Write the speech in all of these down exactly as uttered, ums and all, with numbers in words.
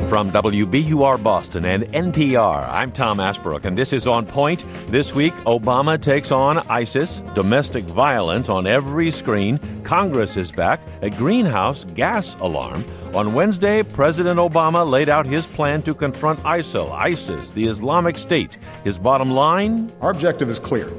From W B U R Boston and N P R, I'm Tom Ashbrook, and this is On Point. This week, Obama takes on ISIS, domestic violence on every screen, Congress is back, a greenhouse gas alarm. On Wednesday, President Obama laid out his plan to confront ISIL, ISIS, the Islamic State. His bottom line? Our objective is clear.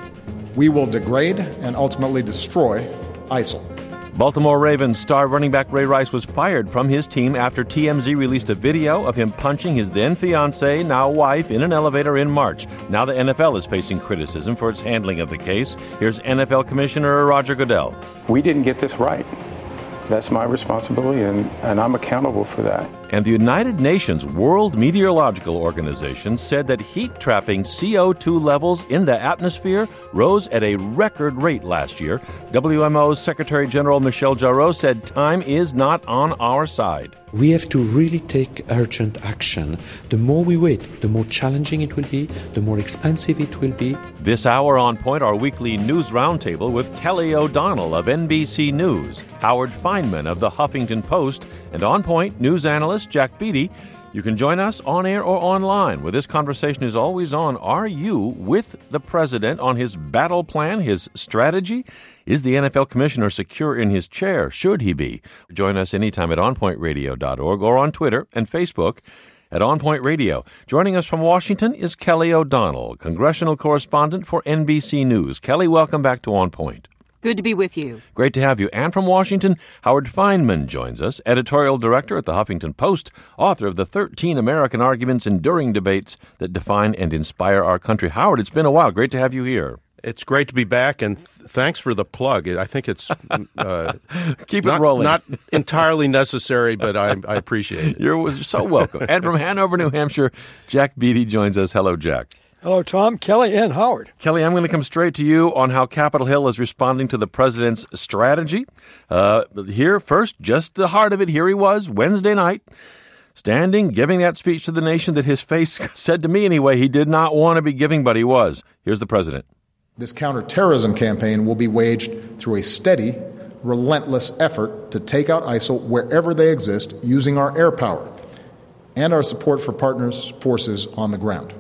We will degrade and ultimately destroy ISIL. Baltimore Ravens star running back Ray Rice was fired from his team after T M Z released a video of him punching his then-fiancée, now wife, in an elevator in March. Now the N F L is facing criticism for its handling of the case. Here's N F L Commissioner Roger Goodell. We didn't get this right. That's my responsibility, and, and I'm accountable for that. And the United Nations World Meteorological Organization said that heat-trapping C O two levels in the atmosphere rose at a record rate last year. W M O's Secretary General Michel Jarreau said time is not on our side. We have to really take urgent action. The more we wait, the more challenging it will be, the more expensive it will be. This hour on Point, our weekly news roundtable with Kelly O'Donnell of N B C News, Howard Fineman of the Huffington Post, and On Point news analyst Jack Beatty. You can join us on air or online, where this conversation is always on. Are you with the president on his battle plan, his strategy? Is the N F L commissioner secure in his chair? Should he be? Join us anytime at on point radio dot org or on Twitter and Facebook at On Point Radio. Joining us from Washington is Kelly O'Donnell, congressional correspondent for N B C News. Kelly, welcome back to On Point. Good to be with you. Great to have you. And from Washington, Howard Fineman joins us, editorial director at the Huffington Post, author of the thirteen American Arguments Enduring Debates That Define and Inspire Our Country. Howard, it's been a while. Great to have you here. It's great to be back, and th- thanks for the plug. I think it's uh, Keep not, it rolling. Not entirely necessary, but I, I appreciate it. You're so welcome. And from Hanover, New Hampshire, Jack Beatty joins us. Hello, Jack. Hello, Tom, Kelly, and Howard. Kelly, I'm going to come straight to you on how Capitol Hill is responding to the president's strategy. Uh, here, first, just the heart of it. Here he was, Wednesday night, standing, giving that speech to the nation that his face said to me anyway he did not want to be giving, but he was. Here's the president. This counterterrorism campaign will be waged through a steady, relentless effort to take out ISIL wherever they exist using our air power and our support for partners' forces on the ground.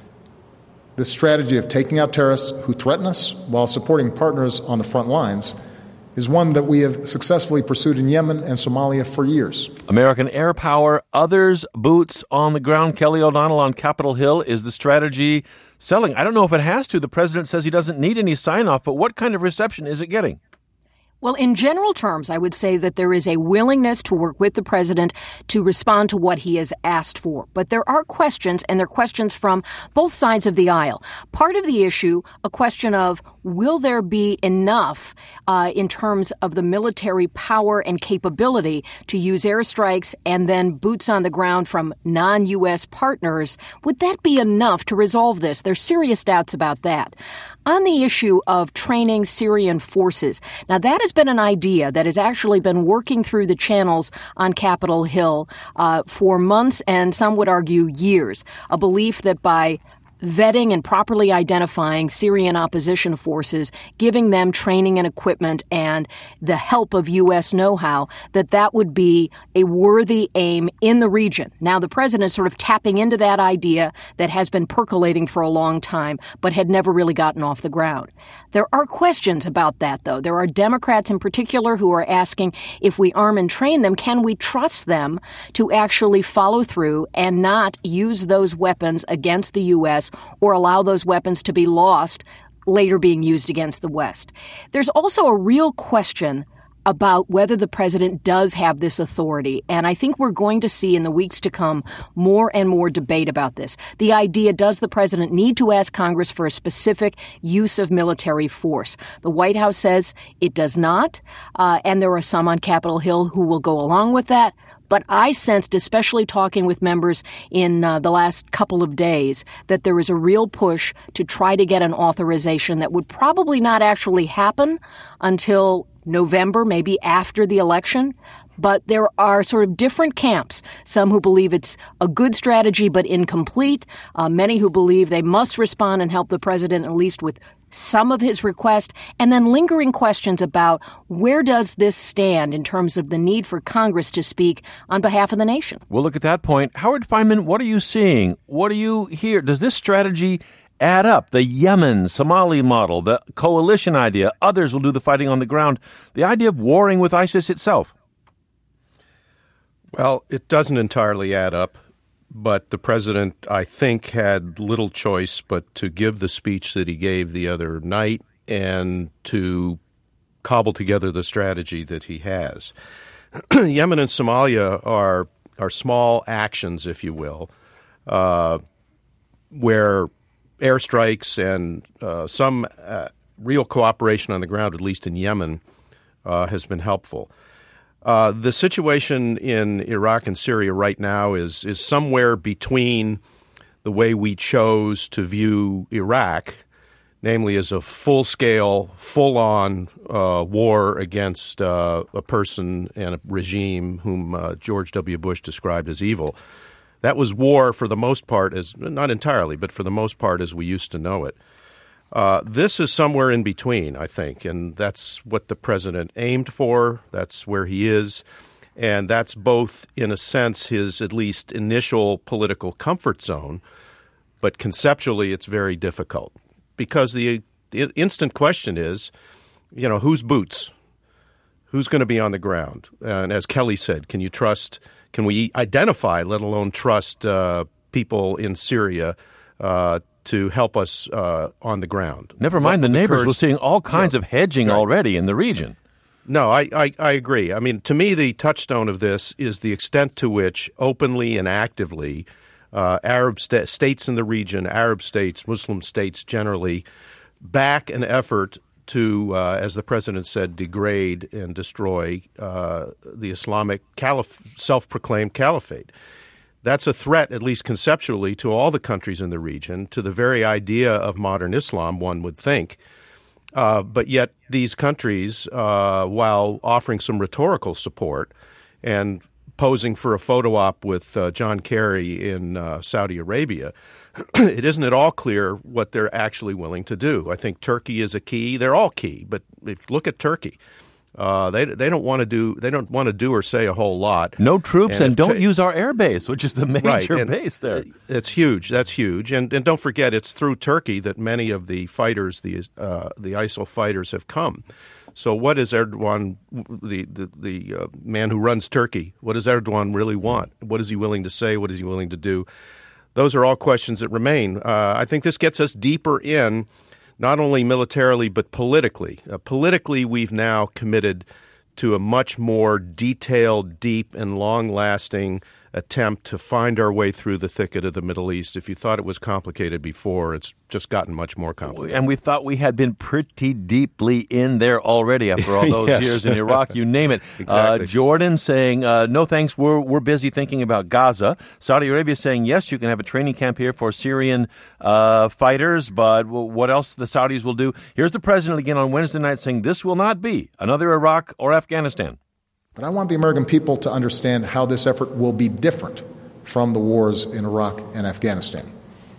This strategy of taking out terrorists who threaten us while supporting partners on the front lines is one that we have successfully pursued in Yemen and Somalia for years. American air power, others, boots on the ground. Kelly O'Donnell on Capitol Hill. Is the strategy selling? I don't know if it has to. The president says he doesn't need any sign-off, but what kind of reception is it getting? Well, in general terms, I would say that there is a willingness to work with the president to respond to what he has asked for. But there are questions, and they're questions from both sides of the aisle. Part of the issue, a question of will there be enough uh, in terms of the military power and capability to use airstrikes and then boots on the ground from non-U S partners? Would that be enough to resolve this? There's serious doubts about that. On the issue of training Syrian forces, now that has been an idea that has actually been working through the channels on Capitol Hill uh, for months and some would argue years. A belief that by vetting and properly identifying Syrian opposition forces, giving them training and equipment and the help of U S know-how, that that would be a worthy aim in the region. Now, the president is sort of tapping into that idea that has been percolating for a long time, but had never really gotten off the ground. There are questions about that, though. There are Democrats in particular who are asking, if we arm and train them, can we trust them to actually follow through and not use those weapons against the U S or allow those weapons to be lost, later being used against the West? There's also a real question about whether the president does have this authority. And I think we're going to see in the weeks to come more and more debate about this. The idea, does the president need to ask Congress for a specific use of military force? The White House says it does not, uh, and there are some on Capitol Hill who will go along with that. But I sensed, especially talking with members in uh, the last couple of days, that there is a real push to try to get an authorization that would probably not actually happen until November, maybe after the election. But there are sort of different camps, some who believe it's a good strategy but incomplete, uh, many who believe they must respond and help the president at least with some of his request, and then lingering questions about where does this stand in terms of the need for Congress to speak on behalf of the nation. We'll look at that point. Howard Fineman, what are you seeing? What do you hear? Does this strategy add up? The Yemen, Somali model, the coalition idea, others will do the fighting on the ground, the idea of warring with ISIS itself? Well, it doesn't entirely add up. But the president, I think, had little choice but to give the speech that he gave the other night and to cobble together the strategy that he has. Yemen and Somalia are are small actions, if you will, uh, where airstrikes and uh, some uh, real cooperation on the ground, at least in Yemen, uh, has been helpful. Uh, the situation in Iraq and Syria right now is is somewhere between the way we chose to view Iraq, namely as a full-scale, full-on uh, war against uh, a person and a regime whom uh, George W. Bush described as evil. That was war for the most part, as not entirely, but for the most part as we used to know it. Uh, this is somewhere in between, I think, and that's what the president aimed for. That's where he is, and that's both, in a sense, his at least initial political comfort zone, but conceptually it's very difficult because the, the instant question is, you know, whose boots? Who's going to be on the ground? And as Kelly said, can you trust, can we identify, let alone trust uh, people in Syria uh to help us uh, on the ground? Never mind the, the neighbors. Kurds, We're seeing all kinds no, of hedging right. already in the region. No, I, I, I agree. I mean, to me, the touchstone of this is the extent to which openly and actively uh, Arab sta- states in the region, Arab states, Muslim states generally, back an effort to, uh, as the president said, degrade and destroy uh, the Islamic caliph- self-proclaimed caliphate. That's a threat, at least conceptually, to all the countries in the region, to the very idea of modern Islam, one would think. Uh, but yet these countries, uh, while offering some rhetorical support and posing for a photo op with uh, John Kerry in uh, Saudi Arabia, it isn't at all clear what they're actually willing to do. I think Turkey is a key. They're all key, but if you look at Turkey, Uh, they they don't want to do they don't want to do or say a whole lot. No troops and, and don't t- use our air base, which is the major right, base there. It's huge. That's huge. And and don't forget, it's through Turkey that many of the fighters, the uh, the ISIL fighters, have come. So what is Erdogan, the the, the uh, man who runs Turkey? What does Erdogan really want? What is he willing to say? What is he willing to do? Those are all questions that remain. Uh, I think this gets us deeper in. Not only militarily, but politically. Uh, politically, we've now committed to a much more detailed, deep, and long-lasting attempt to find our way through the thicket of the Middle East. If you thought it was complicated before, it's just gotten much more complicated. And we thought we had been pretty deeply in there already after all those yes. years in Iraq, you name it. Exactly. Uh, Jordan saying, uh, no thanks, we're we're busy thinking about Gaza. Saudi Arabia saying, yes, you can have a training camp here for Syrian uh, fighters, but what else the Saudis will do? Here's the president again on Wednesday night saying this will not be another Iraq or Afghanistan. But I want the American people to understand how this effort will be different from the wars in Iraq and Afghanistan.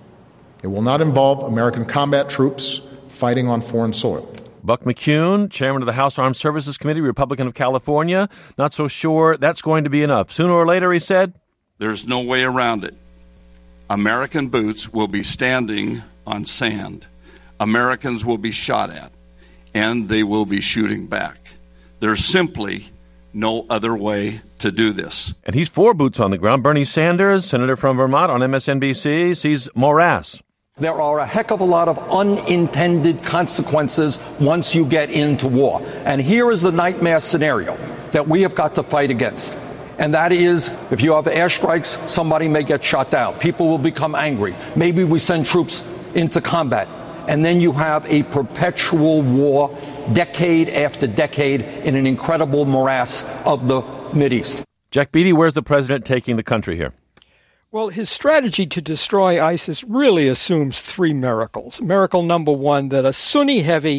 It will not involve American combat troops fighting on foreign soil. Buck McCune, chairman of the House Armed Services Committee, Republican of California, not so sure that's going to be enough. Sooner or later, he said, there's no way around it. American boots will be standing on sand. Americans will be shot at, and they will be shooting back. There's simply no other way to do this. And he's for boots on the ground. Bernie Sanders, senator from Vermont on M S N B C, sees morass. There are a heck of a lot of unintended consequences once you get into war. And here is the nightmare scenario that we have got to fight against. And that is, if you have airstrikes, somebody may get shot down. People will become angry. Maybe we send troops into combat. And then you have a perpetual war, decade after decade, in an incredible morass of the Mideast. Jack Beatty, where's the president taking the country here? Well, his strategy to destroy ISIS really assumes three miracles. Miracle number one, that a Sunni-heavy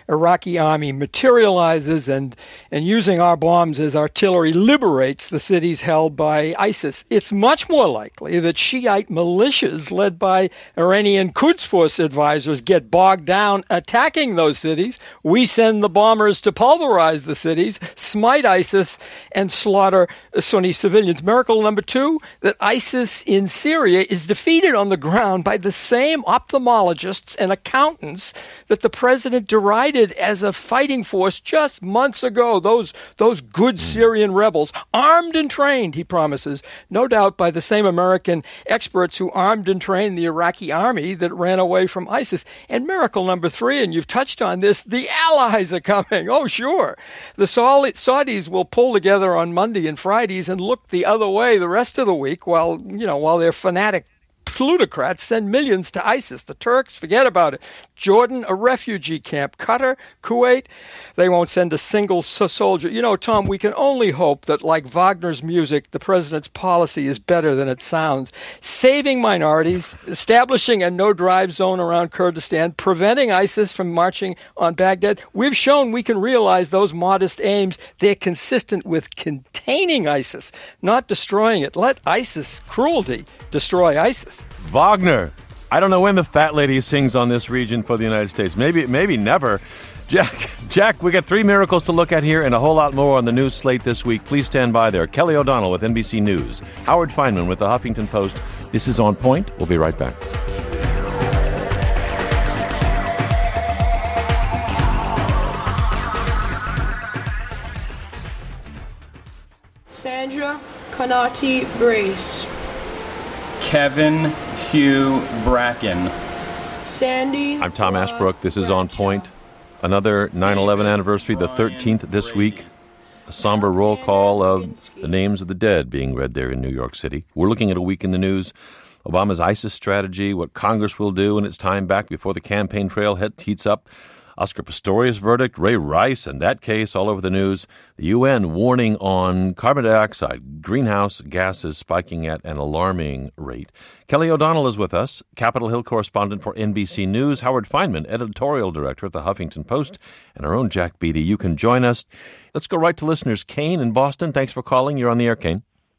Iraqi army materializes and, and using our bombs as artillery liberates the cities held by ISIS, it's much more likely that Shiite militias led by Iranian Quds Force advisors get bogged down attacking those cities. We send the bombers to pulverize the cities, smite ISIS, and slaughter Sunni civilians. Miracle number two, that ISIS in Syria is defeated on the ground by the same ophthalmologists and accountants that the president derided as a fighting force just months ago. Those, those good Syrian rebels, armed and trained, he promises, no doubt by the same American experts who armed and trained the Iraqi army that ran away from ISIS. And miracle number three, and you've touched on this, the allies are coming. Oh, sure. The Saudis will pull together on Monday and Fridays and look the other way the rest of the week while, you know, while their fanatic plutocrats send millions to ISIS. The Turks, forget about it. Jordan, a refugee camp. Qatar, Kuwait, they won't send a single soldier. You know, Tom, we can only hope that, like Wagner's music, the president's policy is better than it sounds. Saving minorities, establishing a no-drive zone around Kurdistan, preventing ISIS from marching on Baghdad. We've shown we can realize those modest aims. They're consistent with containing ISIS, not destroying it. Let ISIS cruelty destroy ISIS. Wagner. I don't know when the fat lady sings on this region for the United States. Maybe maybe never. Jack, Jack, we got three miracles to look at here and a whole lot more on the news slate this week. Please stand by there. Kelly O'Donnell with N B C News. Howard Feynman with the Huffington Post. This is On Point. We'll be right back. Sandra Conati Brace. Kevin Hugh Bracken. Sandy. I'm Tom Ashbrook. This is On Point. Another nine eleven anniversary, the thirteenth this week. A somber roll call of the names of the dead being read there in New York City. We're looking at a week in the news. Obama's ISIS strategy, what Congress will do in its time back before the campaign trail heats up. Oscar Pistorius' verdict, Ray Rice and that case all over the news. The U N warning on carbon dioxide, greenhouse gases spiking at an alarming rate. Kelly O'Donnell is with us, Capitol Hill correspondent for N B C News. Howard Feynman, editorial director at the Huffington Post, and our own Jack Beatty. You can join us. Let's go right to listeners. Kane in Boston, thanks for calling. You're on the air, Kane.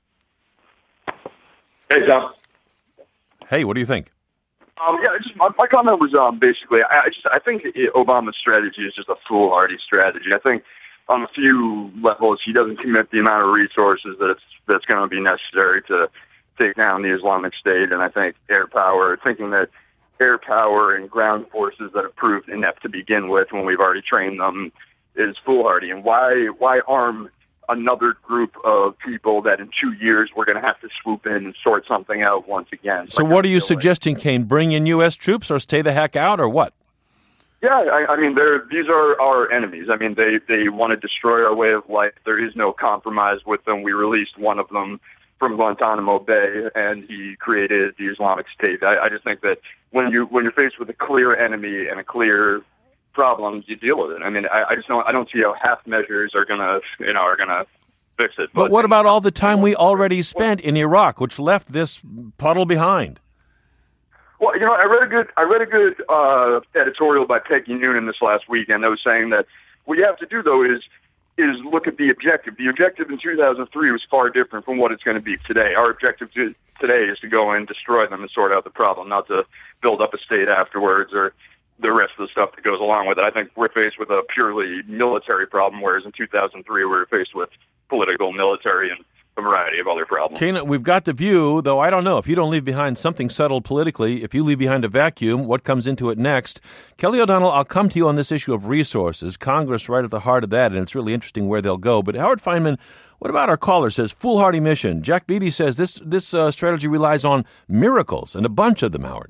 Hey, Tom. Hey, what do you think? Um, yeah, just, my, my comment was um, basically, I, I just I think Obama's strategy is just a foolhardy strategy. I think on a few levels he doesn't commit the amount of resources that it's that's going to be necessary to take down the Islamic State, and I think air power, thinking that air power and ground forces that have proved inept to begin with when we've already trained them is foolhardy. And why why arm another group of people that in two years we're going to have to swoop in and sort something out once again? So like what are you suggesting, Kane? Bring in U S troops or stay the heck out or what? Yeah, I, I mean, they're, these are our enemies. I mean, they, they want to destroy our way of life. There is no compromise with them. We released one of them from Guantanamo Bay, and he created the Islamic State. I, I just think that when, you, when you're faced with a clear enemy and a clear problem, you deal with it. I mean, I, I just don't. I don't see how half measures are gonna, you know, are gonna fix it. But, but what about all the time we already spent in Iraq, which left this puddle behind? Well, you know, I read a good. I read a good uh, editorial by Peggy Noonan this last weekend that was saying that what you have to do though is is look at the objective. The objective in two thousand three was far different from what it's going to be today. Our objective to, today is to go and destroy them and sort out the problem, not to build up a state afterwards or the rest of the stuff that goes along with it. I think we're faced with a purely military problem, whereas in two thousand three we were faced with political, military, and a variety of other problems. Kane, we've got the view, though I don't know. If you don't leave behind something settled politically, if you leave behind a vacuum, what comes into it next? Kelly O'Donnell, I'll come to you on this issue of resources. Congress right at the heart of that, and it's really interesting where they'll go. But Howard Feynman, what about our caller says, foolhardy mission? Jack Beatty says this, this uh, strategy relies on miracles, and a bunch of them, Howard.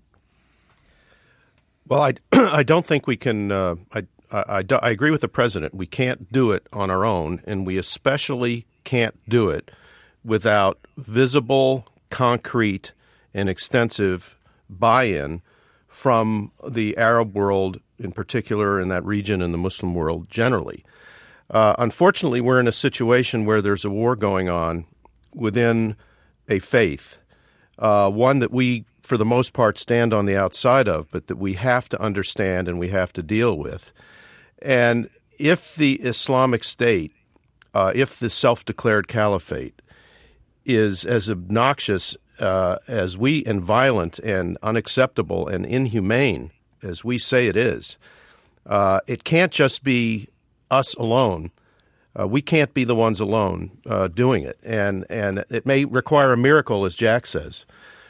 Well, I, I don't think we can uh, I, I, I agree with the president. We can't do it on our own, and we especially can't do it without visible, concrete, and extensive buy-in from the Arab world in particular, in that region, and the Muslim world generally. Uh, unfortunately, we're in a situation where there's a war going on within a faith, uh, one that we, for the most part, stand on the outside of, but that we have to understand and we have to deal with. And if the Islamic State, uh, if the self-declared caliphate is as obnoxious uh, as we, and violent and unacceptable and inhumane as we say it is, uh, it can't just be us alone. Uh, we can't be the ones alone uh, doing it, and and it may require a miracle, as Jack says.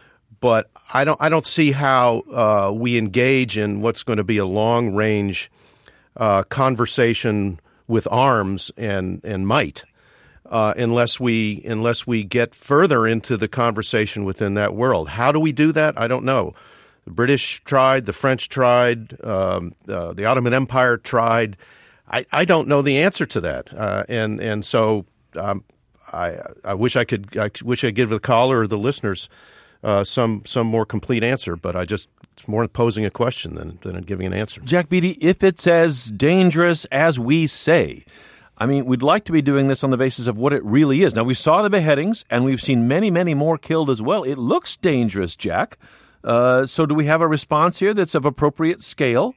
But I don't I don't see how uh, we engage in what's going to be a long range uh, conversation with arms and and might, uh, unless we unless we get further into the conversation within that world. How do we do that? I don't know. The British tried, the French tried, um, uh, the Ottoman Empire tried. I, I don't know the answer to that, uh, and and so um, I I wish I could I wish I could give the caller or the listeners uh, some some more complete answer, but I just it's more posing a question than than giving an answer. Jack Beatty, if it's as dangerous as we say, I mean, we'd like to be doing this on the basis of what it really is. Now, we saw the beheadings, and we've seen many many more killed as well. It looks dangerous, Jack. Uh, so, do we have a response here that's of appropriate scale?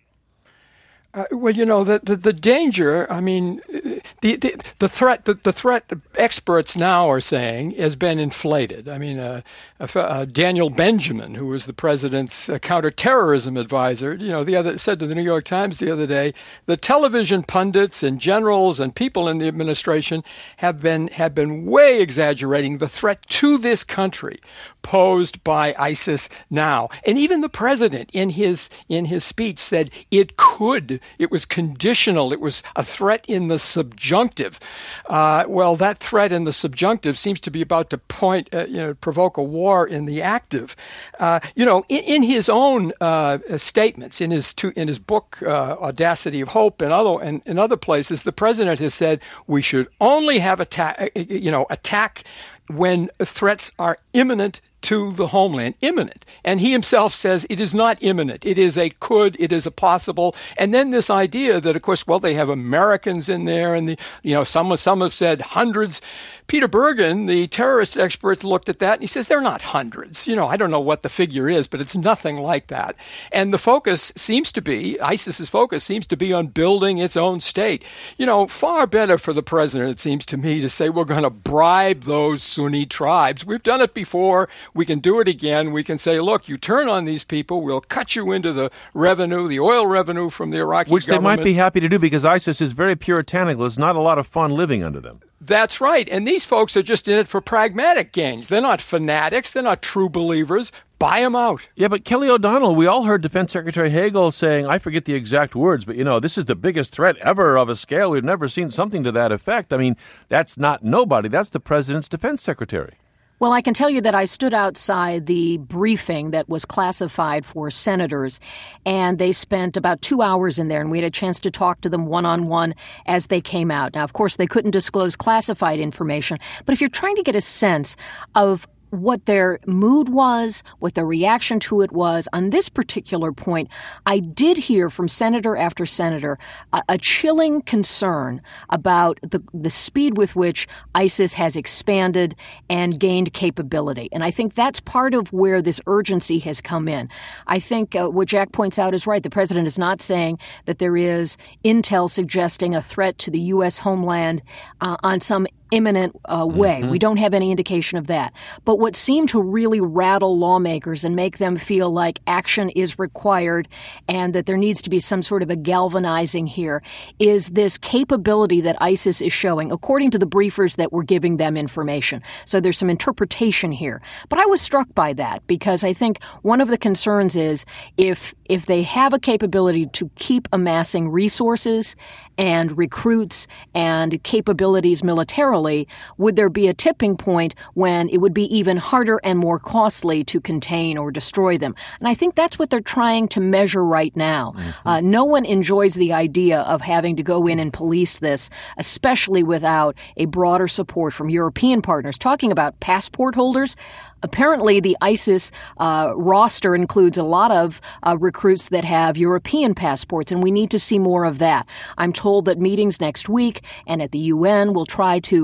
Uh, well, you know, the, the, the danger, I mean, the the, the threat the, the threat experts now are saying has been inflated. I mean, uh, uh, Daniel Benjamin, who was the president's uh, counterterrorism advisor, you know, the other said to the New York Times the other day, the television pundits and generals and people in the administration have been have been way exaggerating the threat to this country posed by ISIS now. And even the president in his in his speech said it could. It was conditional. It was a threat in the subjunctive. Uh, well, that threat in the subjunctive seems to be about to point, uh, you know, provoke a war in the active. Uh, you know, in, in his own uh, statements, in his to, in his book uh, Audacity of Hope, and other and in other places, the president has said we should only have attack, you know, attack when threats are imminent to the homeland, imminent. And he himself says it is not imminent. It is a could, it is a possible. And then this idea that, of course, well, they have Americans in there, and the, you know, some some have said hundreds. Peter Bergen, the terrorist expert, looked at that and he says they're not hundreds. You know, I don't know what the figure is, but it's nothing like that. And the focus seems to be, ISIS's focus seems to be on building its own state. You know, far better for the president, it seems to me, to say we're going to bribe those Sunni tribes. We've done it before. We can do it again. We can say, look, you turn on these people, we'll cut you into the revenue, the oil revenue from the Iraqi Which government. Which they might be happy to do because ISIS is very puritanical. It's not a lot of fun living under them. That's right. And these folks are just in it for pragmatic gains. They're not fanatics. They're not true believers. Buy them out. Yeah, but Kelly O'Donnell, we all heard Defense Secretary Hagel saying, I forget the exact words, but, you know, this is the biggest threat ever of a scale. We've never seen something to that effect. I mean, that's not nobody. That's the president's defense secretary. Well, I can tell you that I stood outside the briefing that was classified for senators, and they spent about two hours in there, and we had a chance to talk to them one-on-one as they came out. Now, of course, they couldn't disclose classified information, but if you're trying to get a sense of what their mood was, what their reaction to it was. On this particular point, I did hear from senator after senator a, a chilling concern about the, the speed with which ISIS has expanded and gained capability. And I think that's part of where this urgency has come in. I think uh, what Jack points out is right. The president is not saying that there is intel suggesting a threat to the U S homeland uh, on some imminent uh, way. Mm-hmm. We don't have any indication of that. But what seemed to really rattle lawmakers and make them feel like action is required and that there needs to be some sort of a galvanizing here is this capability that ISIS is showing, according to the briefers that were giving them information. So there's some interpretation here. But I was struck by that because I think one of the concerns is if if they have a capability to keep amassing resources and recruits and capabilities militarily, would there be a tipping point when it would be even harder and more costly to contain or destroy them? And I think that's what they're trying to measure right now. Mm-hmm. Uh, no one enjoys the idea of having to go in and police this, especially without a broader support from European partners. Talking about passport holders, apparently the ISIS uh, roster includes a lot of uh, recruits that have European passports, and we need to see more of that. I'm told that meetings next week and at the U N will try to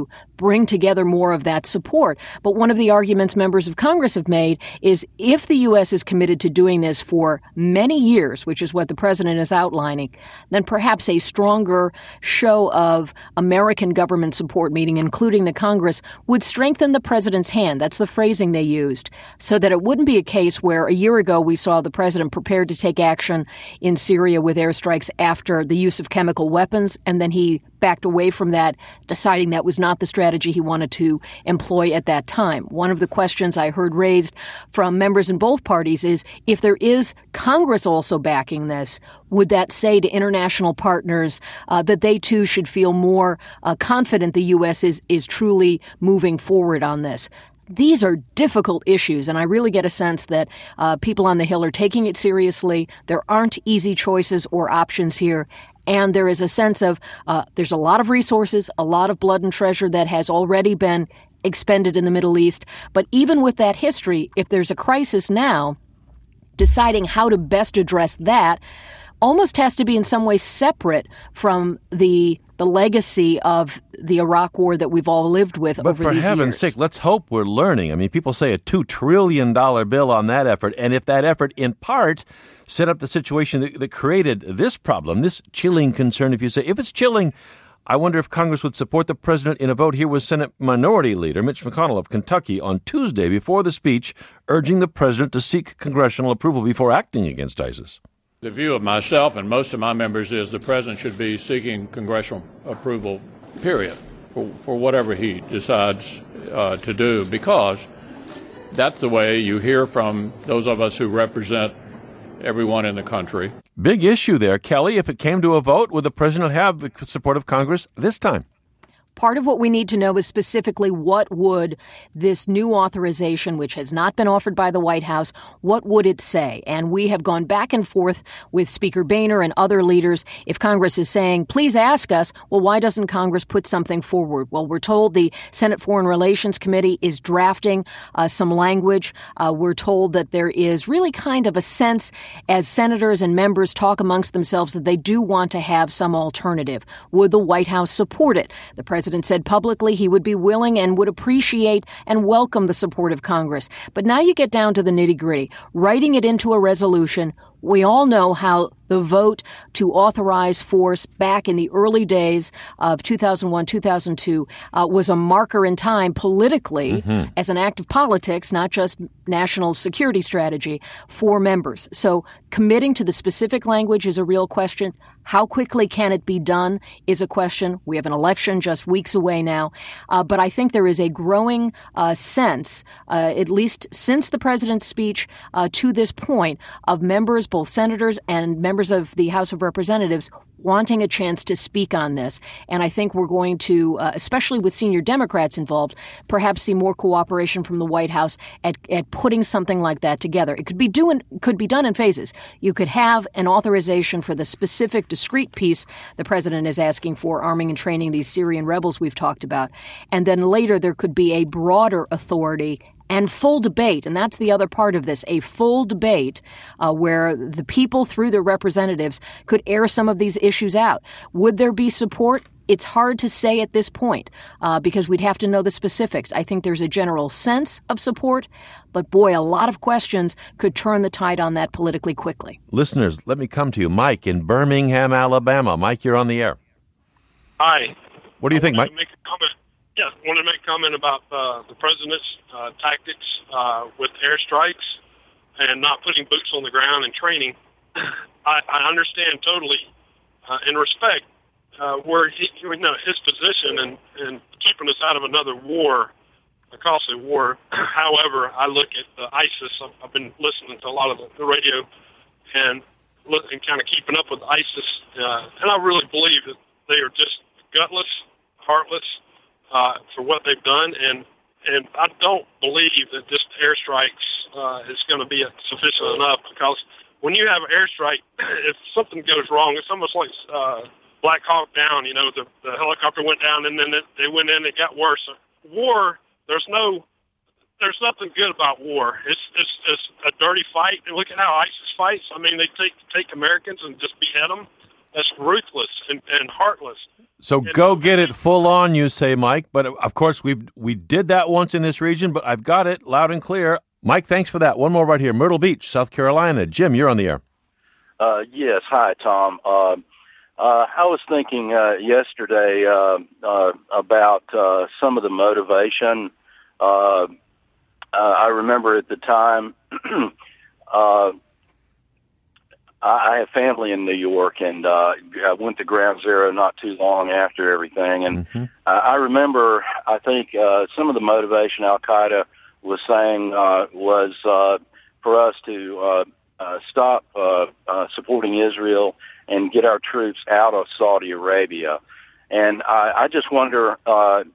to bring together more of that support. But one of the arguments members of Congress have made is if the U S is committed to doing this for many years, which is what the president is outlining, then perhaps a stronger show of American government support, meaning including the Congress, would strengthen the president's hand. That's the phrasing they used, so that it wouldn't be a case where a year ago we saw the president prepared to take action in Syria with airstrikes after the use of chemical weapons, and then he backed away from that, deciding that was not the strategy he wanted to employ at that time. One of the questions I heard raised from members in both parties is, if there is Congress also backing this, would that say to international partners uh, that they too should feel more uh, confident the U S is, is truly moving forward on this? These are difficult issues, and I really get a sense that uh, people on the Hill are taking it seriously. There aren't easy choices or options here. And there is a sense of uh, there's a lot of resources, a lot of blood and treasure that has already been expended in the Middle East. But even with that history, if there's a crisis now, deciding how to best address that almost has to be in some way separate from the the legacy of the Iraq war that we've all lived with but over these years. But for heaven's sake, let's hope we're learning. I mean, people say a two trillion dollars bill on that effort, and if that effort in part set up the situation that, that created this problem, this chilling concern, if you say, if it's chilling, I wonder if Congress would support the president in a vote here with Senate Minority Leader Mitch McConnell of Kentucky on Tuesday before the speech, urging the president to seek congressional approval before acting against ISIS. The view of myself and most of my members is the president should be seeking congressional approval, period, for, for whatever he decides uh, to do, because that's the way you hear from those of us who represent everyone in the country. Big issue there, Kelly. If it came to a vote, would the president have the support of Congress this time? Part of what we need to know is specifically what would this new authorization, which has not been offered by the White House, what would it say? And we have gone back and forth with Speaker Boehner and other leaders. If Congress is saying, please ask us, well, why doesn't Congress put something forward? Well, we're told the Senate Foreign Relations Committee is drafting uh, some language. Uh, we're told that there is really kind of a sense as senators and members talk amongst themselves that they do want to have some alternative. Would the White House support it? The president The president said publicly he would be willing and would appreciate and welcome the support of Congress. But now you get down to the nitty-gritty. Writing it into a resolution, we all know how the vote to authorize force back in the early days of two thousand one, two thousand two uh, was a marker in time politically mm-hmm. as an act of politics, not just national security strategy for members. So committing to the specific language is a real question. How quickly can it be done is a question. We have an election just weeks away now. Uh, but I think there is a growing uh, sense, uh, at least since the president's speech uh, to this point, of members, both senators and members of the House of Representatives, wanting a chance to speak on this. And I think we're going to, uh, especially with senior Democrats involved, perhaps see more cooperation from the White House at, at putting something like that together. It could be doing, could be done in phases. You could have an authorization for the specific discrete piece the president is asking for, arming and training these Syrian rebels we've talked about. And then later there could be a broader authority and full debate, and that's the other part of this, a full debate uh, where the people, through their representatives, could air some of these issues out. Would there be support? It's hard to say at this point uh, because we'd have to know the specifics. I think there's a general sense of support, but boy, a lot of questions could turn the tide on that politically quickly. Listeners, let me come to you. Mike in Birmingham, Alabama. Mike, you're on the air. Hi. What do you think, Mike? Make a comment. Yeah, I want to make a comment about uh, the president's uh, tactics uh, with airstrikes and not putting boots on the ground and training. I, I understand totally uh, and respect uh, where he, you know, his position and, and keeping us out of another war, a costly war. However, I look at uh, ISIS. I've, I've been listening to a lot of the, the radio and looking, kind of keeping up with ISIS, uh, and I really believe that they are just gutless, heartless. Uh, for what they've done, and and I don't believe that just airstrikes uh, is going to be sufficient enough, because when you have an airstrike, if something goes wrong, it's almost like uh, Black Hawk Down. You know, the, the helicopter went down, and then it, they went in. It got worse. War, there's no, there's nothing good about war. It's it's, it's a dirty fight. And look at how ISIS fights. I mean, they take take Americans and just behead them. that's ruthless and, and heartless. So and go get it full on, you say, Mike. But of course, we we did that once in this region, but I've got it loud and clear. Mike, thanks for that. One more right here. Myrtle Beach, South Carolina. Jim, you're on the air. Uh, yes. Hi, Tom. Uh, uh, I was thinking uh, yesterday uh, uh, about uh, some of the motivation. Uh, uh, I remember at the time, uh, I have family in New York, and uh, I went to Ground Zero not too long after everything. And mm-hmm. uh, I remember, I think uh, some of the motivation Al-Qaeda was saying uh, was uh, for us to uh, uh, stop uh, uh, supporting Israel and get our troops out of Saudi Arabia. And I, I just wonder uh,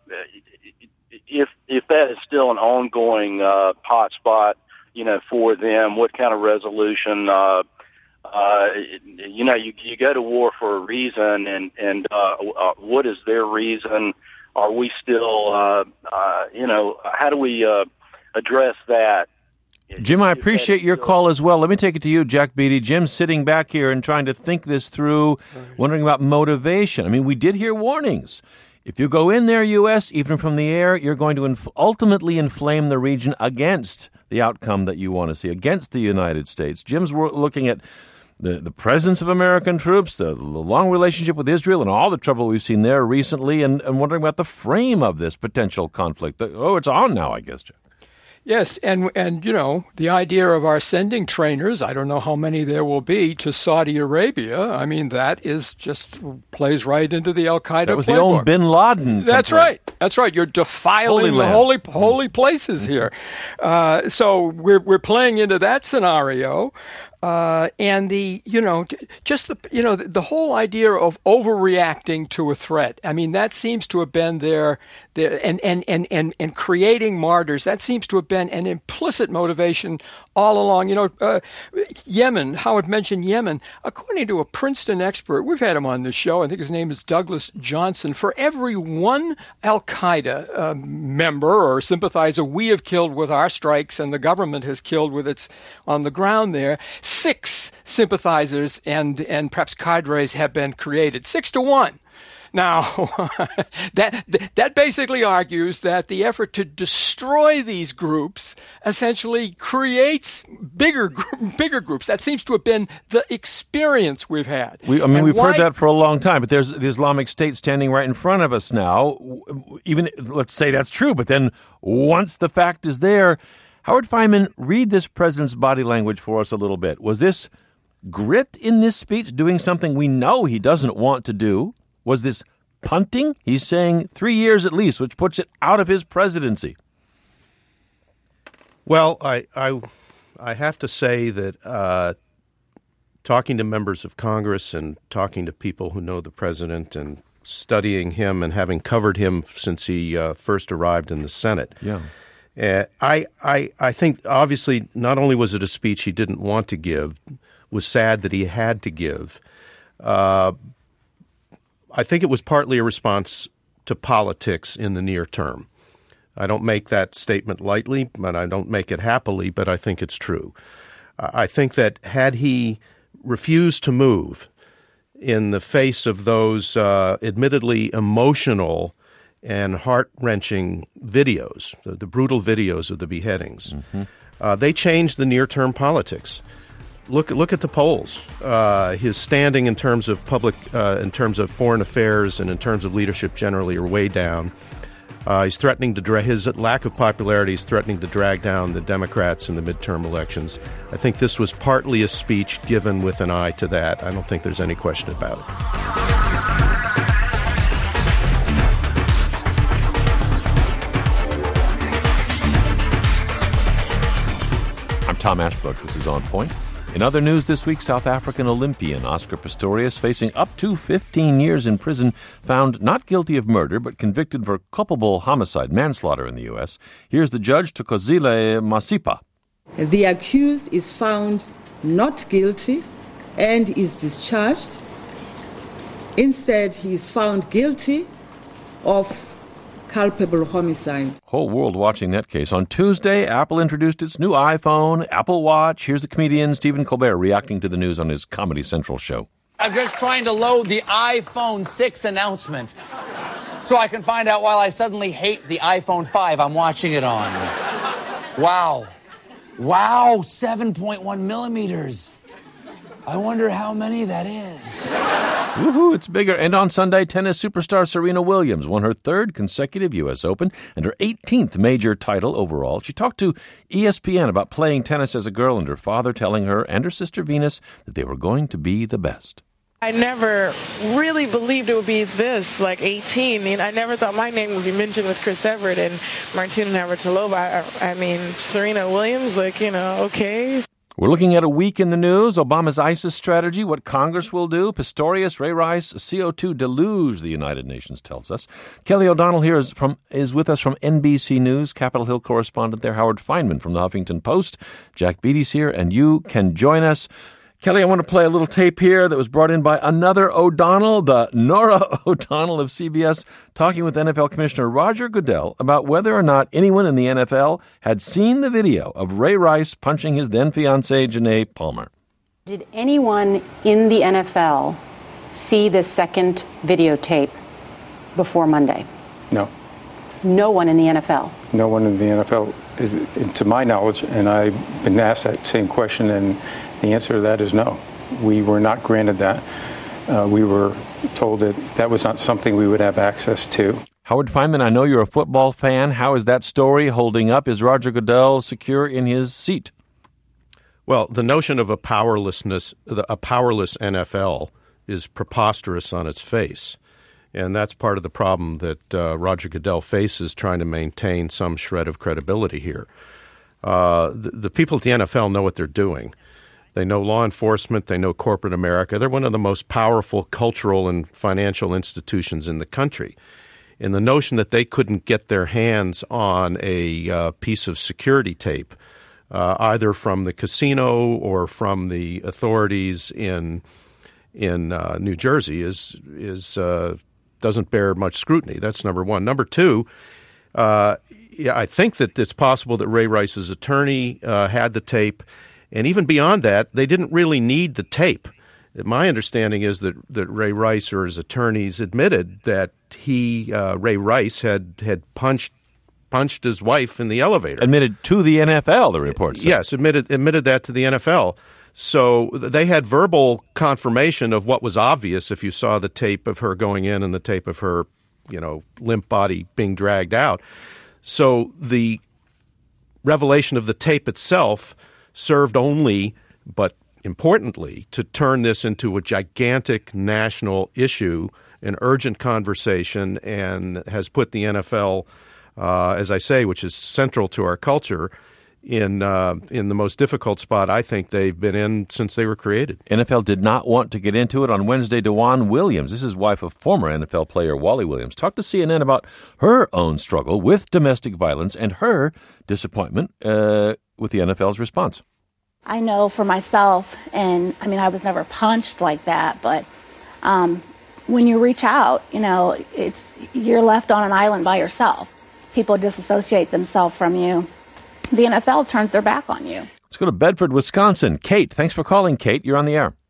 if if that is still an ongoing uh, hot spot, you know, for them. What kind of resolution? Uh, uh, you know, you you go to war for a reason, and and uh, uh, what is their reason? Are we still, uh, uh, you know, how do we uh, address that? Jim, I appreciate your call as well. Let me take it to you, Jack Beatty. Jim's sitting back here and trying to think this through, wondering about motivation. I mean, we did hear warnings. If you go in there, U S, even from the air, you're going to inf- ultimately inflame the region against the outcome that you want to see, against the United States. Jim's looking at the, the presence of American troops, the, the long relationship with Israel, and all the trouble we've seen there recently, and, and wondering about the frame of this potential conflict. Oh, it's on now, I guess, Jack. Yes, and, and, you know, the idea of our sending trainers, I don't know how many there will be, to Saudi Arabia, I mean, that is just plays right into the Al-Qaeda That was playbook. the old bin Laden. That's complaint. right. That's right. You're defiling Holy the land. holy holy places here. Uh, so we're we're playing into that scenario. Uh, and the, you know, just the, you know, the, the whole idea of overreacting to a threat. I mean, that seems to have been their, their and, and, and, and, and creating martyrs. That seems to have been an implicit motivation all along. You know, uh, Yemen, Howard mentioned Yemen. According to a Princeton expert, we've had him on this show. I think his name is Douglas Johnson. For every one Al-Qaeda uh, member or sympathizer we have killed with our strikes and the government has killed with its on the ground there, six sympathizers and, and perhaps cadres have been created. Six to one. Now, that that basically argues that the effort to destroy these groups essentially creates bigger bigger groups. That seems to have been the experience we've had. We, I mean, and we've why, heard that for a long time, but there's the Islamic State standing right in front of us now. Even, let's say that's true, but then once the fact is there, Howard Fineman, read this president's body language for us a little bit. Was this grit in this speech, doing something we know he doesn't want to do? Was this punting? He's saying three years at least, which puts it out of his presidency. Well, I I, I have to say that uh, talking to members of Congress and talking to people who know the president and studying him and having covered him since he uh, first arrived in the Senate, yeah. Uh, I, I I think obviously not only was it a speech he didn't want to give, was sad that he had to give. Uh, I think it was partly a response to politics in the near term. I don't make that statement lightly, and I don't make it happily, but I think it's true. I think that had he refused to move in the face of those uh, admittedly emotional and heart-wrenching videos, the, the brutal videos of the beheadings, mm-hmm. uh, they changed the near-term politics. Look, look at the polls. Uh, his standing in terms of public, uh, in terms of foreign affairs, and in terms of leadership generally, are way down. Uh, he's threatening to dra- his lack of popularity is threatening to drag down the Democrats in the midterm elections. I think this was partly a speech given with an eye to that. I don't think there's any question about it. I'm Tom Ashbrook. This is On Point. In other news this week, South African Olympian Oscar Pistorius, facing up to fifteen years in prison, found not guilty of murder but convicted for culpable homicide, manslaughter in the U S. Here's the judge, Thokozile Masipa. The accused is found not guilty and is discharged. Instead, he is found guilty of culpable homicide. Whole world watching that case. On Tuesday, Apple introduced its new iPhone, Apple Watch. Here's the comedian Stephen Colbert reacting to the news on his Comedy Central show. I'm just trying to load the iPhone six announcement so I can find out why I suddenly hate the iPhone five I'm watching it on. Wow. Wow, seven point one millimeters. I wonder how many that is. Woohoo, it's bigger. And on Sunday, tennis superstar Serena Williams won her third consecutive U S Open and her eighteenth major title overall. She talked to E S P N about playing tennis as a girl and her father telling her and her sister Venus that they were going to be the best. I never really believed it would be this, like eighteen. I mean, I never thought my name would be mentioned with Chris Evert and Martina Navratilova. I, I mean, Serena Williams, like, you know, okay. We're looking at a week in the news, Obama's ISIS strategy, what Congress will do, Pistorius, Ray Rice, a C O two deluge, the United Nations tells us. Kelly O'Donnell here is from is with us from N B C News, Capitol Hill correspondent there, Howard Feynman from the Huffington Post. Jack Beatty's here, and you can join us. Kelly, I want to play a little tape here that was brought in by another O'Donnell, the Norah O'Donnell of C B S, talking with N F L Commissioner Roger Goodell about whether or not anyone in the N F L had seen the video of Ray Rice punching his then-fiancée, Janae Palmer. Did anyone in the N F L see the second videotape before Monday? No. No one in the N F L? No one in the N F L, is, to my knowledge, and I've been asked that same question, and the answer to that is no. We were not granted that. Uh, we were told that that was not something we would have access to. Howard Feynman, I know you're a football fan. How is that story holding up? Is Roger Goodell secure in his seat? Well, the notion of a powerlessness, a powerless N F L is preposterous on its face. And that's part of the problem that uh, Roger Goodell faces trying to maintain some shred of credibility here. Uh, the, the people at the N F L know what they're doing. They know law enforcement. They know corporate America. They're one of the most powerful cultural and financial institutions in the country. And the notion that they couldn't get their hands on a uh, piece of security tape, uh, either from the casino or from the authorities in in uh, New Jersey, is is uh, doesn't bear much scrutiny. That's number one. Number two, uh, yeah, I think that it's possible that Ray Rice's attorney uh, had the tape. And even beyond that, they didn't really need the tape. My understanding is that, that Ray Rice or his attorneys admitted that he, uh, Ray Rice, had had punched punched his wife in the elevator. Admitted to the N F L, the report said. Yes, admitted admitted that to the N F L. So they had verbal confirmation of what was obvious if you saw the tape of her going in and the tape of her, you know, limp body being dragged out. So the revelation of the tape itself served only, but importantly, to turn this into a gigantic national issue, an urgent conversation, and has put the N F L, uh, as I say, which is central to our culture, in uh, in the most difficult spot I think they've been in since they were created. N F L did not want to get into it. On Wednesday, DeJuan Williams, this is wife of former N F L player Wally Williams, talked to C N N about her own struggle with domestic violence and her disappointment uh, with the N F L's response. I know for myself, and I mean, I was never punched like that, but um, when you reach out, you know, it's you're left on an island by yourself. People disassociate themselves from you. The N F L turns their back on you. Let's go to Bedford, Wisconsin. Kate, thanks for calling, Kate. You're on the air.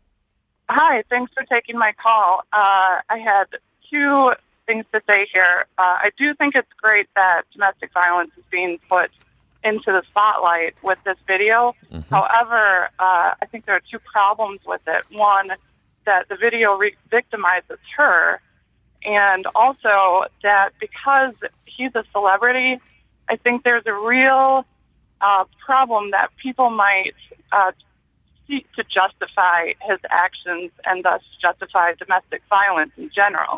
Hi, thanks for taking my call. Uh, I had two things to say here. Uh, I do think it's great that domestic violence is being put into the spotlight with this video. Mm-hmm. However, uh, I think there are two problems with it. One, that the video re-victimizes her, and also that because he's a celebrity, I think there's a real uh, problem that people might uh, seek to justify his actions and thus justify domestic violence in general.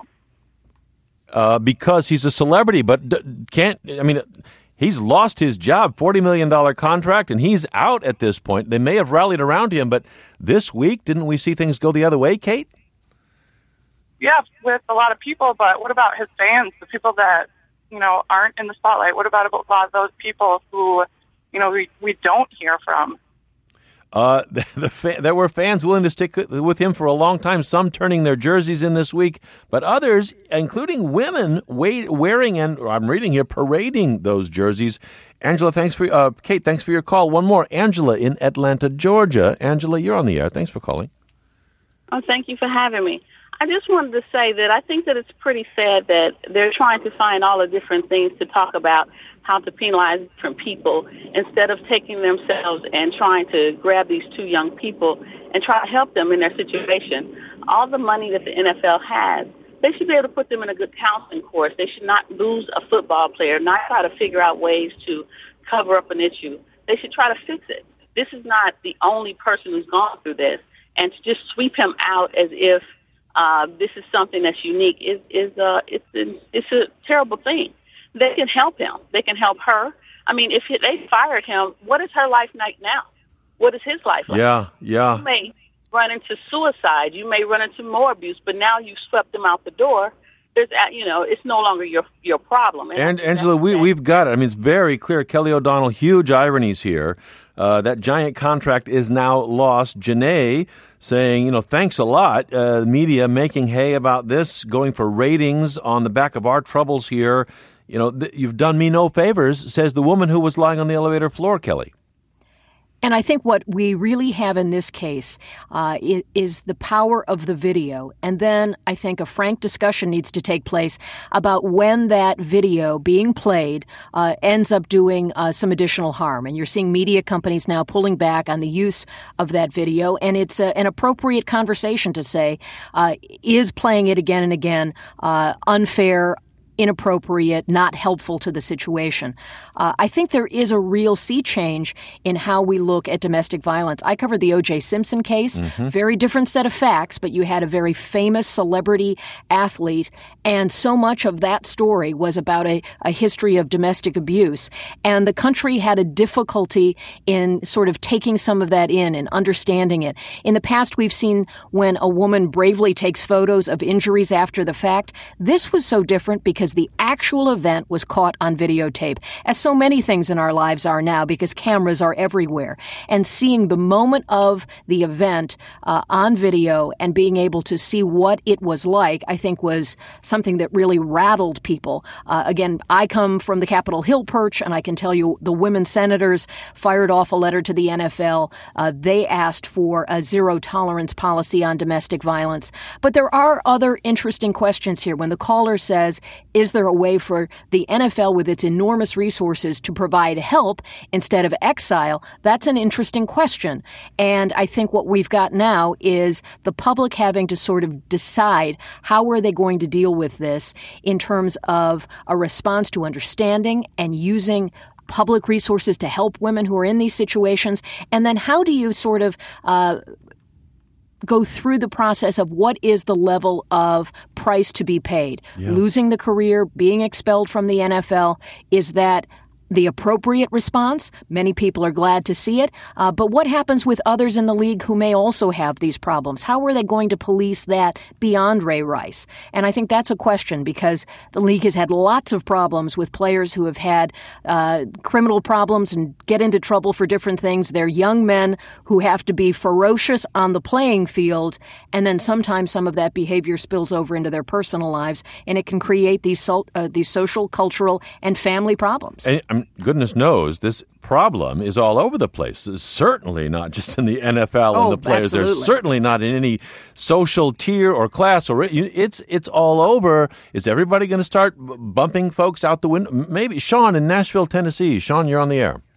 Uh, because he's a celebrity, but d- can't, I mean, he's lost his job, forty million dollars contract, and he's out at this point. They may have rallied around him, but this week, didn't we see things go the other way, Kate? Yeah, with a lot of people, but what about his fans, the people that, you know, aren't in the spotlight? What about a lot of those people who, you know, we, we don't hear from? Uh, the, the fa- there were fans willing to stick with him for a long time, some turning their jerseys in this week, but others, including women, wa- wearing and, I'm reading here, parading those jerseys. Angela, thanks for, uh, Kate, thanks for your call. One more. Angela in Atlanta, Georgia. Angela, you're on the air. Thanks for calling. Oh, thank you for having me. I just wanted to say that I think that it's pretty sad that they're trying to find all the different things to talk about how to penalize different people instead of taking themselves and trying to grab these two young people and try to help them in their situation. All the money that the N F L has, they should be able to put them in a good counseling course. They should not lose a football player, not try to figure out ways to cover up an issue. They should try to fix it. This is not the only person who's gone through this. And to just sweep him out as if uh, this is something that's unique is is uh, it's it's a terrible thing. They can help him. They can help her. I mean, if they fired him, what is her life like now? What is his life like? Yeah, yeah. You may run into suicide. You may run into more abuse. But now you've swept him out the door. There's, you know, it's no longer your your problem. And, and Angela, we we've got it. I mean, it's very clear. Kelly O'Donnell, huge ironies here. Uh, that giant contract is now lost. Janae saying, you know, thanks a lot. Uh, media making hay about this, going for ratings on the back of our troubles here. You know, th- you've done me no favors, says the woman who was lying on the elevator floor, Kelly. And I think what we really have in this case uh, is, is the power of the video. And then I think a frank discussion needs to take place about when that video being played uh, ends up doing uh, some additional harm. And you're seeing media companies now pulling back on the use of that video. And it's a, an appropriate conversation to say, uh, is playing it again and again uh, unfair, inappropriate, not helpful to the situation. Uh, I think there is a real sea change in how we look at domestic violence. I covered the O J Simpson case, mm-hmm. very different set of facts, but you had a very famous celebrity athlete, and so much of that story was about a, a history of domestic abuse. And the country had a difficulty in sort of taking some of that in and understanding it. In the past, we've seen when a woman bravely takes photos of injuries after the fact. This was so different because the actual event was caught on videotape, as so many things in our lives are now because cameras are everywhere. And seeing the moment of the event uh, on video and being able to see what it was like, I think was something that really rattled people. Uh, again, I come from the Capitol Hill perch, and I can tell you the women senators fired off a letter to the N F L. Uh, they asked for a zero-tolerance policy on domestic violence. But there are other interesting questions here. When the caller says, is there a way for the N F L with its enormous resources to provide help instead of exile? That's an interesting question. And I think what we've got now is the public having to sort of decide how are they going to deal with this in terms of a response to understanding and using public resources to help women who are in these situations. And then how do you sort of uh, go through the process of what is the level of price to be paid? Yeah. Losing the career, being expelled from the N F L, is that the appropriate response? Many people are glad to see it. Uh, but what happens with others in the league who may also have these problems? How are they going to police that beyond Ray Rice? And I think that's a question because the league has had lots of problems with players who have had uh, criminal problems and get into trouble for different things. They're young men who have to be ferocious on the playing field, and then sometimes some of that behavior spills over into their personal lives, and it can create these so, uh, these social, cultural, and family problems. And, um, goodness knows this problem is all over the place. It's certainly not just in the N F L oh, and the players. Absolutely. They're certainly not in any social tier or class. Or it's it's all over. Is everybody going to start bumping folks out the window? Maybe. Sean in Nashville, Tennessee. Sean, you're on the air.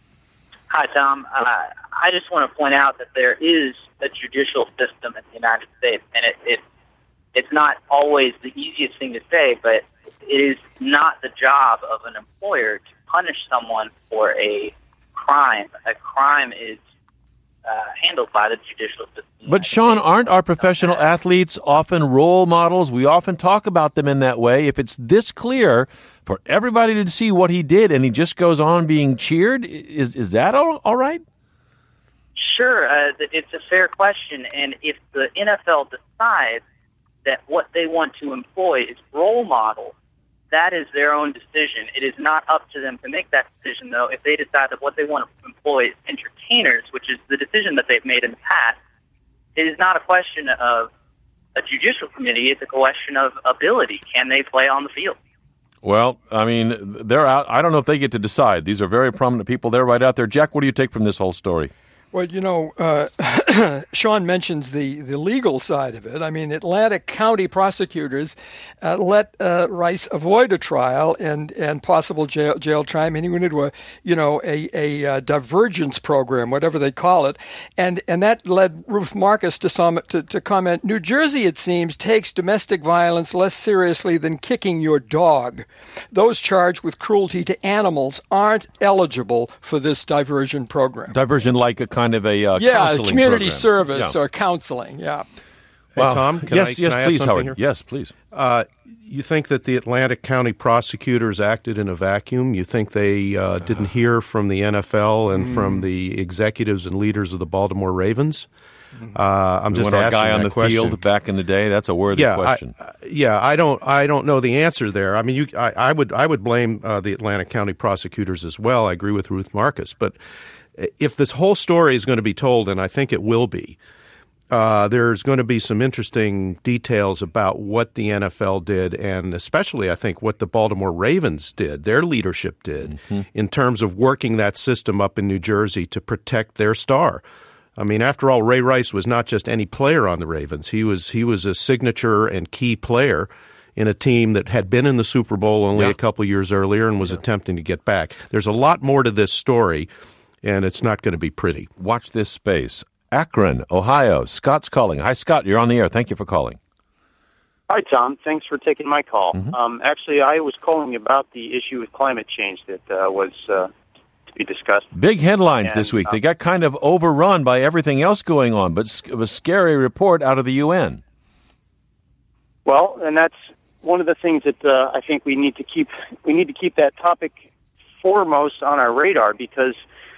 Hi, Tom. Uh, I just want to point out that there is a judicial system in the United States, and it, it it's not always the easiest thing to say, but it is not the job of an employer to punish someone for a crime. A crime is uh, handled by the judicial system. But, Sean, aren't our professional athletes often role models? We often talk about them in that way. If it's this clear for everybody to see what he did and he just goes on being cheered, is is that all, all right? Sure. Uh, it's a fair question. And if the N F L decides that what they want to employ is role models, that is their own decision. It is not up to them to make that decision, though. If they decide that what they want to employ is entertainers, which is the decision that they've made in the past, it is not a question of a judicial committee. It's a question of ability. Can they play on the field? Well, I mean, they're out. I don't know if they get to decide. These are very prominent people. They're right out there. Jack, what do you take from this whole story? Well, you know, uh, Sean mentions the, the legal side of it. I mean, Atlantic County prosecutors uh, let uh, Rice avoid a trial and, and possible jail, jail time. And he went into a, you know, a, a, a divergence program, whatever they call it. And and that led Ruth Marcus to, some, to, to comment, New Jersey, it seems, takes domestic violence less seriously than kicking your dog. Those charged with cruelty to animals aren't eligible for this diversion program. Diversion like a kind of a uh, yeah, counseling community program. service Yeah. or counseling. Yeah. Hey, Wow. Tom, can yes, I, yes, can I add please, something Howard. here? Yes, please. Uh, you think that the Atlantic County prosecutors acted in a vacuum? You think they uh, didn't hear from the N F L and Mm. from the executives and leaders of the Baltimore Ravens? Uh, I'm We just want our asking guy on that the question. field back in the day. That's a worthy yeah, question. I, uh, yeah, I don't, I don't know the answer there. I mean, you, I, I would, I would blame uh, the Atlantic County prosecutors as well. I agree with Ruth Marcus, but if this whole story is going to be told, and I think it will be, uh, there's going to be some interesting details about what the N F L did, and especially, I think, what the Baltimore Ravens did, their leadership did, Mm-hmm. in terms of working that system up in New Jersey to protect their star. I mean, after all, Ray Rice was not just any player on the Ravens. He was he was a signature and key player in a team that had been in the Super Bowl only Yeah. a couple years earlier and was yeah. attempting to get back. There's a lot more to this story, and it's not going to be pretty. Watch this space. Akron, Ohio. Scott's calling. Hi, Scott. You're on the air. Thank you for calling. Hi, Tom. Thanks for taking my call. Mm-hmm. Um, actually, I was calling about the issue with climate change that uh, was uh, to be discussed. Big headlines and, this week. Uh, They got kind of overrun by everything else going on, but it was a scary report out of the U N. Well, and that's one of the things that uh, I think we need to keep. We need to keep that topic foremost on our radar, because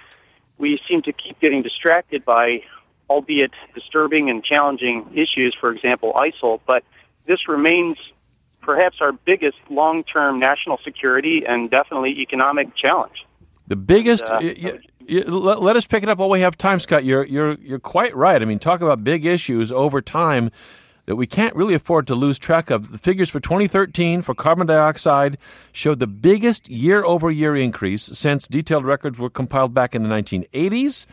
we seem to keep getting distracted by, albeit disturbing and challenging issues, for example, I S I L, but this remains perhaps our biggest long-term national security and definitely economic challenge. The biggest. And, uh, y- y- y- let, let us pick it up while we have time, Scott. You're you're you're quite right. I mean, talk about big issues over time that we can't really afford to lose track of. The figures for twenty thirteen for carbon dioxide showed the biggest year-over-year increase since detailed records were compiled back in the nineteen eighties.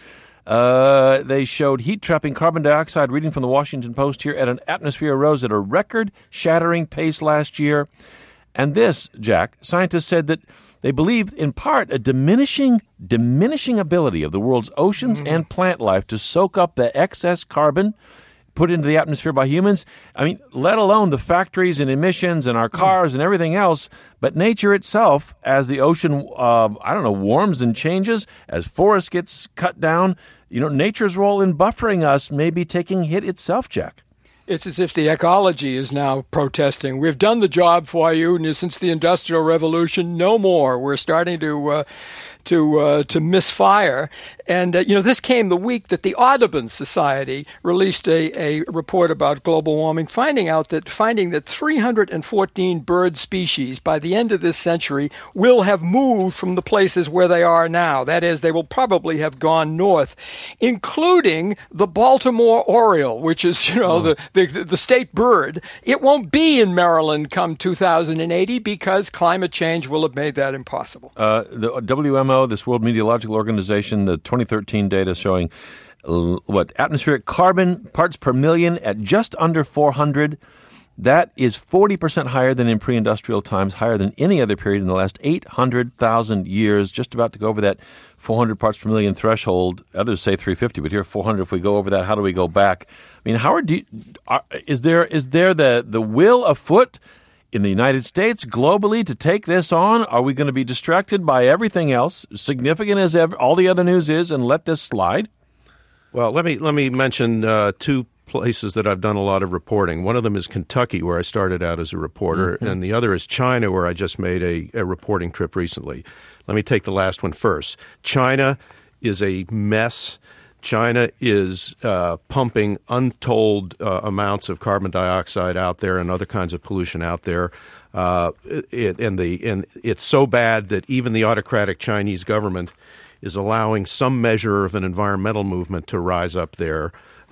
Uh, they showed heat-trapping carbon dioxide, reading from the Washington Post here, at an atmosphere rose at a record-shattering pace last year. And this, Jack, scientists said that they believe, in part, a diminishing diminishing ability of the world's oceans mm. and plant life to soak up the excess carbon put into the atmosphere by humans. I mean, let alone the factories and emissions and our cars and everything else, but nature itself, as the ocean, uh, I don't know, warms and changes, as forests gets cut down, you know, nature's role in buffering us may be taking hit itself, Jack. It's as if the ecology is now protesting. We've done the job for you since the Industrial Revolution. No more. We're starting to uh, to uh, to misfire. And uh, you know, this came the week that the Audubon Society released a, a report about global warming, finding out that finding that three hundred fourteen bird species by the end of this century will have moved from the places where they are now. That is, they will probably have gone north, including the Baltimore Oriole, which is, you know, oh. the, the the state bird. It won't be in Maryland come two thousand eighty because climate change will have made that impossible. Uh, the W M O, this World Meteorological Organization, the twenty thirteen data showing uh, what atmospheric carbon parts per million at just under four hundred. That is forty percent higher than in pre-industrial times, higher than any other period in the last eight hundred thousand years, just about to go over that four hundred parts per million threshold. Others say three hundred fifty, but here four hundred. If we go over that, how do we go back? I mean, Howard, do you, are, is there is there the, the will afoot in the United States, globally, to take this on? Are we going to be distracted by everything else, significant as ever, all the other news is, and let this slide? Well, let me let me mention uh, two places that I've done a lot of reporting. One of them is Kentucky, where I started out as a reporter, mm-hmm. and the other is China, where I just made a, a reporting trip recently. Let me take the last one first. China is a mess. China is uh, pumping untold uh, amounts of carbon dioxide out there and other kinds of pollution out there. Uh, it, and, the, and it's so bad that even the autocratic Chinese government is allowing some measure of an environmental movement to rise up there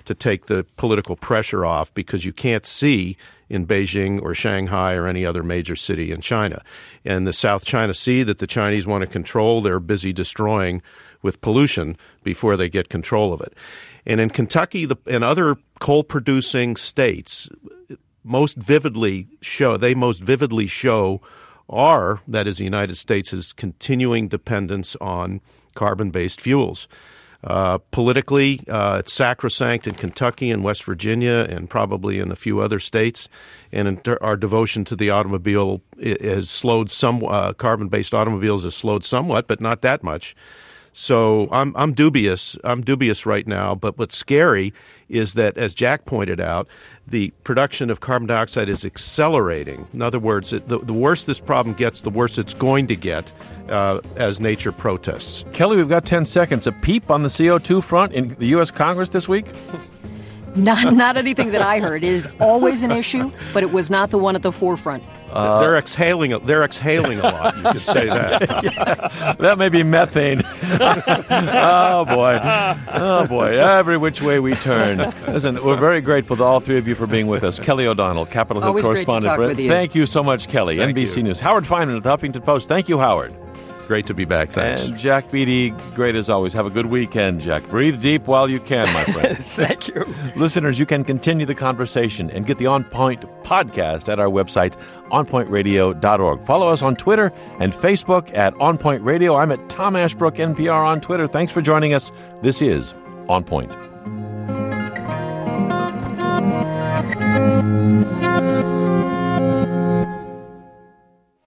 to take the political pressure off because you can't see in Beijing or Shanghai or any other major city in China. And the South China Sea that the Chinese want to control, they're busy destroying with pollution before they get control of it. And in Kentucky the, and other coal-producing states, most vividly show they most vividly show our, that is the United States' continuing dependence on carbon-based fuels. Uh, politically, uh, it's sacrosanct in Kentucky and West Virginia and probably in a few other states. And in ter- our devotion to the automobile has slowed some, uh, carbon-based automobiles has slowed somewhat, but not that much. So I'm I'm dubious. I'm dubious right now. But what's scary is that, as Jack pointed out, the production of carbon dioxide is accelerating. In other words, it, the, the worse this problem gets, the worse it's going to get uh, as nature protests. Kelly, we've got ten seconds. A peep on the C O two front in the U S Congress this week? Not, not anything that I heard. It is always an issue, but it was not the one at the forefront. Uh, they're exhaling. They're exhaling a lot. You could say that. Yeah, that may be methane. Oh boy! Oh boy! Every which way we turn. Listen, we're very grateful to all three of you for being with us. Kelly O'Donnell, Capitol Hill Always correspondent. Great to talk with you. Thank you so much, Kelly. Thank N B C you. News. Howard Feynman at the Huffington Post. Thank you, Howard. Great to be back. Thanks. And Jack Beatty, great as always. Have a good weekend, Jack. Breathe deep while you can, my friend. Thank you. Listeners, you can continue the conversation and get the On Point podcast at our website, on point radio dot org. Follow us on Twitter and Facebook at On Point Radio. I'm at Tom Ashbrook, N P R on Twitter. Thanks for joining us. This is On Point.